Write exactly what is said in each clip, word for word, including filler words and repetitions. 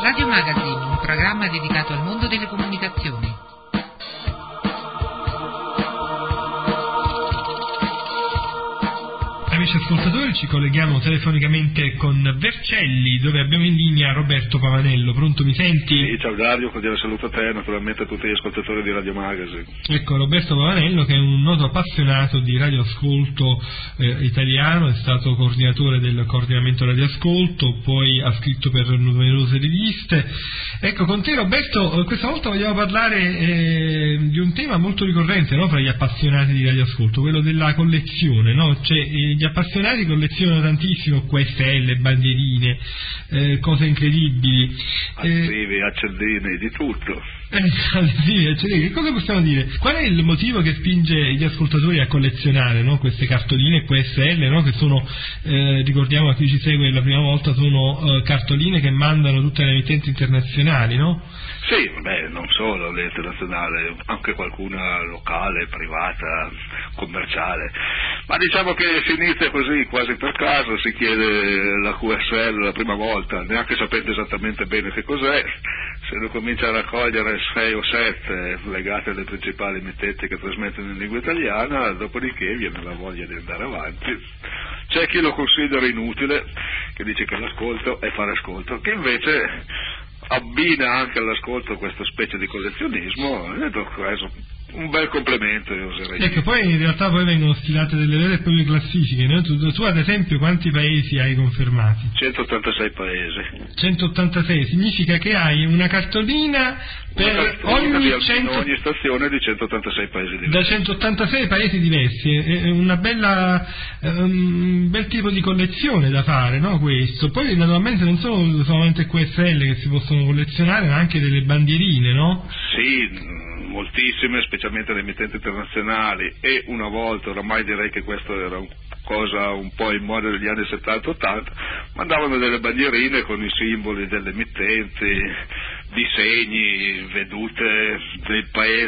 Radio Magazine, un programma dedicato al mondo delle comunicazioni. Amici ascoltatori, ci colleghiamo telefonicamente con Vercelli, dove abbiamo in linea Roberto Pavanello. Pronto, mi senti? Sì, ciao Dario, cordiale saluto a te, naturalmente a tutti gli ascoltatori di Radio Magazine. Ecco, Roberto Pavanello, che è un noto appassionato di radioascolto eh, italiano, è stato coordinatore del coordinamento radioascolto, poi ha scritto per numerose riviste. Ecco, con te Roberto, questa volta vogliamo parlare eh, di un tema molto ricorrente, no, fra gli appassionati di radioascolto, quello della collezione, no? Cioè, eh, gli appassionati collezionano tantissimo Q S L, bandierine, eh, cose incredibili. Adesivi, eh, accendini, di tutto. Eh, sì, che cosa possiamo dire? Qual è il motivo che spinge gli ascoltatori a collezionare, no, queste cartoline Q S L, no, che sono, eh, ricordiamo a chi ci segue la prima volta, sono eh, cartoline che mandano tutte le emittenti internazionali, no? Sì, beh, non solo le internazionali, anche qualcuna locale, privata, commerciale. Ma diciamo che si inizia così, quasi per caso, si chiede la Q S L la prima volta, neanche sapendo esattamente bene che cos'è, se ne comincia a raccogliere sei o sette legate alle principali emittenti che trasmettono in lingua italiana, dopodiché viene la voglia di andare avanti. C'è chi lo considera inutile, che dice che l'ascolto è fare ascolto, che invece abbina anche all'ascolto questa specie di collezionismo, e ho preso un bel complemento, io oserei. Ecco, poi in realtà poi vengono stilate delle vere e proprie classifiche, no? tu, tu ad esempio quanti paesi hai confermati? centottantasei paesi. centottantasei, significa che hai una cartolina per una cartolina ogni, di cento... ogni stazione di centottantasei paesi diversi. Da centottantasei paesi diversi, è una bella, un bel tipo di collezione da fare, no, questo? Poi naturalmente non sono solamente Q S L che si possono collezionare, ma anche delle bandierine, no? Sì, moltissime, specialmente le emittenti internazionali, e una volta, oramai direi che questo era un cosa un po' in moda degli anni settanta ottanta, mandavano delle bandierine con i simboli delle emittenti, disegni, vedute dei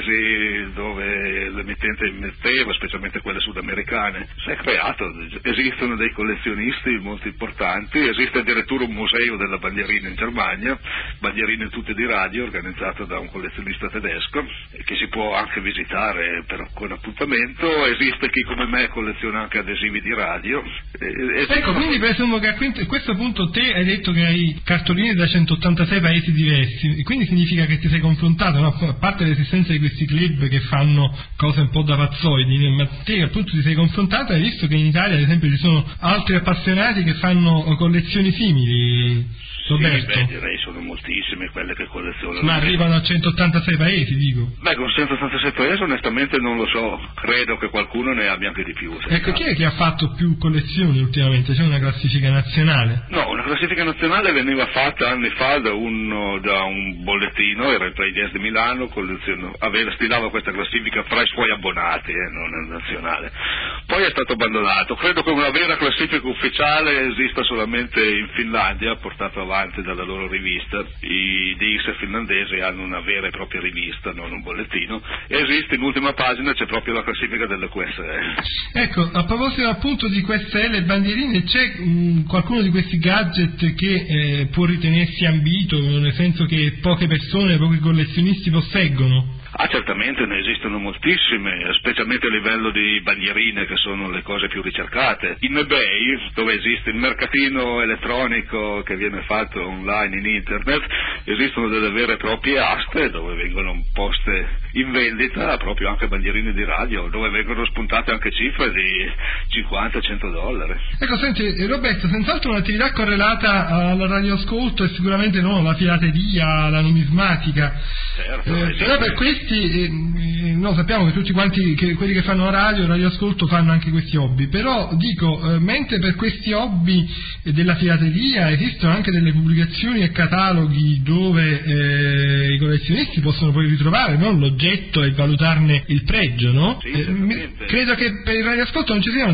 paesi dove l'emittente emetteva, specialmente quelle sudamericane. Si è creato, esistono dei collezionisti molto importanti, esiste addirittura un museo della bandierina in Germania, bandierine tutte di radio, organizzato da un collezionista tedesco, che si può anche visitare per, con appuntamento. Esiste chi come me colleziona anche adesivi di radio. Esiste... Ecco, quindi presumo che a questo punto te hai detto che hai cartoline da centottantasei paesi diversi, quindi significa che ti sei confrontato, no? A parte l'esistenza di questi club che fanno cose un po' da pazzoidi, ma te appunto ti sei confrontato e hai visto che in Italia ad esempio ci sono altri appassionati che fanno collezioni simili. Roberto. Sì, beh, direi sono moltissime quelle che collezionano. Ma arrivano a centottantasei paesi, dico. Beh, con centottantasei paesi onestamente non lo so, credo che qualcuno ne abbia anche di più. Ecco, chi è che ha fatto più collezioni ultimamente? C'è una classifica nazionale? No, una classifica nazionale veniva fatta anni fa da, uno, da un bollettino, era il Play Jazz di Milano, aveva, stilava questa classifica fra i suoi abbonati, eh, non è nazionale. Poi è stato abbandonato. Credo che una vera classifica ufficiale esista solamente in Finlandia, portata avanti dalla loro rivista. I D X finlandesi hanno una vera e propria rivista, non un bollettino, e esiste in ultima pagina, c'è proprio la classifica delle Q S L. Ecco, a proposito appunto di Q S L e bandierine, c'è mh, qualcuno di questi gadget che eh, può ritenersi ambito, nel senso che poche persone, pochi collezionisti posseggono? Ah, certamente ne esistono moltissime, specialmente a livello di bandierine, che sono le cose più ricercate. In eBay, dove esiste il mercatino elettronico che viene fatto online in internet, esistono delle vere e proprie aste dove vengono poste in vendita proprio anche bandierine di radio, dove vengono spuntate anche cifre di cinquanta cento dollari. Ecco, senti Roberto, senz'altro un'attività correlata al radioascolto è sicuramente no, la filateria, la numismatica. Certo, eh, però per questi eh, no, sappiamo che tutti quanti che quelli che fanno radio, radioascolto fanno anche questi hobby, però dico, eh, mentre per questi hobby eh, della filateria esistono anche delle pubblicazioni e cataloghi dove eh, i collezionisti possono poi ritrovare, no, l'oggetto e valutarne il pregio, no? Sì, eh, credo che per il radioascolto non ci siano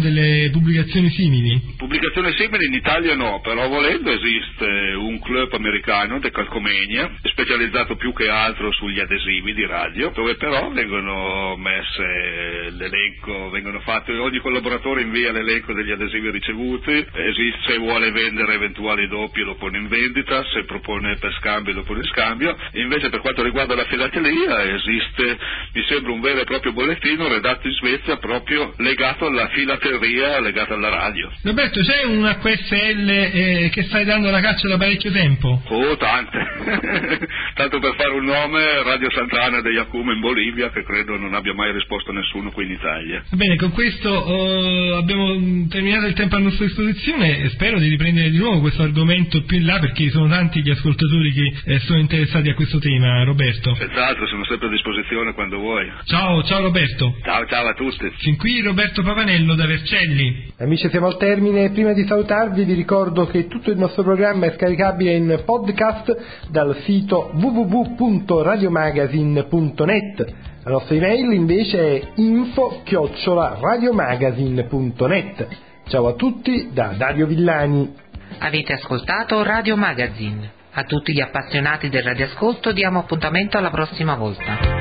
delle pubblicazioni simili? Pubblicazioni simili in Italia no, però volendo esiste un club americano, Decalcomania, specializzato più che altro sugli adesivi di radio, dove però vengono messe l'elenco, vengono fatte, ogni collaboratore invia l'elenco degli adesivi ricevuti, esiste, se vuole vendere eventuali doppi lo pone in vendita, se propone per scambio lo pone in scambio. Invece per quanto riguarda la filatelia esiste, mi sembra, un vero e proprio bollettino redatto in Svezia proprio legato alla filateria, legato alla radio. Roberto, c'è un acqua esse elle eh, che stai dando la caccia da parecchio tempo? Oh, tante. Tanto per fare un nome, Radio Santana de Yacumo in Bolivia, che credo non abbia mai risposto nessuno qui in Italia. Bene, con questo uh, abbiamo terminato il tempo a nostra disposizione e spero di riprendere di nuovo questo argomento più in là, perché sono tanti gli ascoltatori che eh, sono interessati a questo tema, Roberto. Senz'altro, sono sempre a disposizione quando vuoi. Ciao, ciao Roberto. Ciao, ciao a tutti. Fin qui Roberto Pavanello da Vercelli. Amici, siamo al termine. Prima di salutarvi vi ricordo che tutto il nostro programma è scaricabile in podcast dal sito w w w punto radiomagazine punto net. La nostra email invece è info chiocciola radiomagazine punto net. Ciao a tutti da Dario Villani. Avete ascoltato Radio Magazine. A tutti gli appassionati del radioascolto diamo appuntamento alla prossima volta.